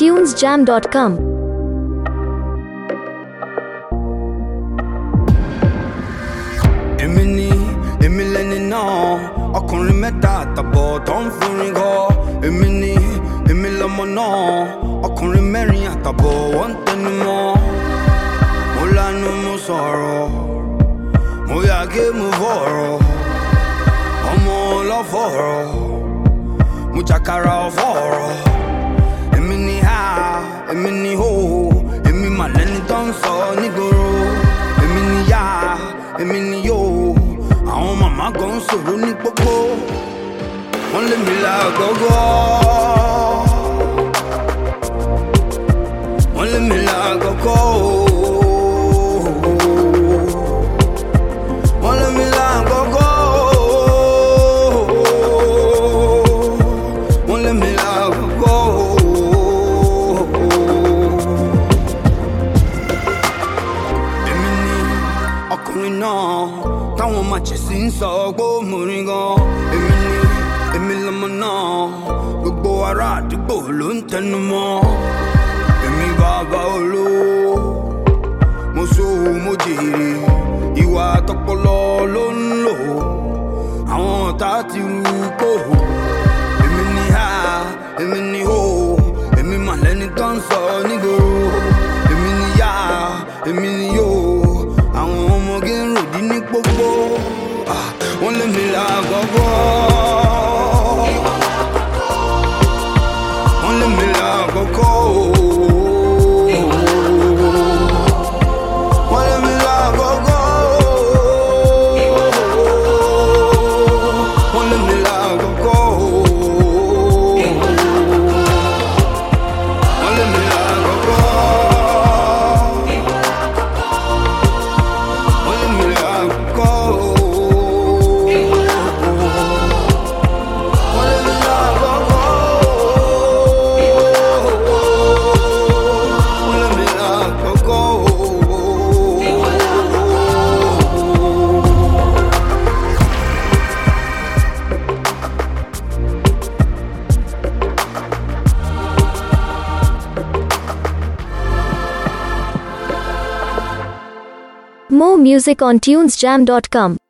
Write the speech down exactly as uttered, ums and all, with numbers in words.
tunes jam dot com. Èmi ni, èmi lẹni náà, ọkùnrin mẹ́ta àtàbọ̀ tó ń forin gọ. Èmi ni, èmi lọmọ náà, ọkùnrin mẹ́rin àtàbọ̀ wọ́n ń tẹnu mọ́. Mo lanu mo sọ̀rọ̀, mo yàgé mo fọ̀rọ̀, ọmọ ọlọ́fọ̀rọ̀, mo jàkàrà ọ̀fọ̀rọ̀. Èmi ni ha, èmi ni ho, èmi mà lẹni tó ń sọ nígboro. Èmi ni ya, èmi ni yo, àwọn màmá kan ń sọ̀rọ̀ ní pópó. Wọ́n lé mi lágọ̀gọ̀, wọ́n lé mi lágọ̀gọ̀, wọ́n lé mi lágọ̀gọ̀, wọ́n lé mi lágọ̀gọ̀. Èmi ni ọkùnrin náà táwọn màchẹ̀sí ń sọ pé mo rìn gan. Èmi ni, èmi lọmọ náà, gbogbo ará àdúgbò ló ń tẹnu mọ́. Èmi bàbá olówó, mo sówó mo jèrè, ìwà tọpọlọ ló ń lò, àwọn ọ̀tá ti rú kó. Èmi ni ha, èmi ni ho, èmi mà lẹni tó ń sọ nígboro. Èmi ni ya, èmi ni yo, àwọn ọmọge ń ròdí ní pópó. Ah, wọ́n lé mi lágọ̀gọ̀, wọ́n lé mi lágọ̀gọ̀, wọ́n lé mi lágọ̀gọ̀, wọ́n lé mi lágọ̀gọ̀, wọ́n lé mi lágọ̀gọ̀, wọ́n lé mi lágọ̀gọ̀. More music on tunes jam dot com.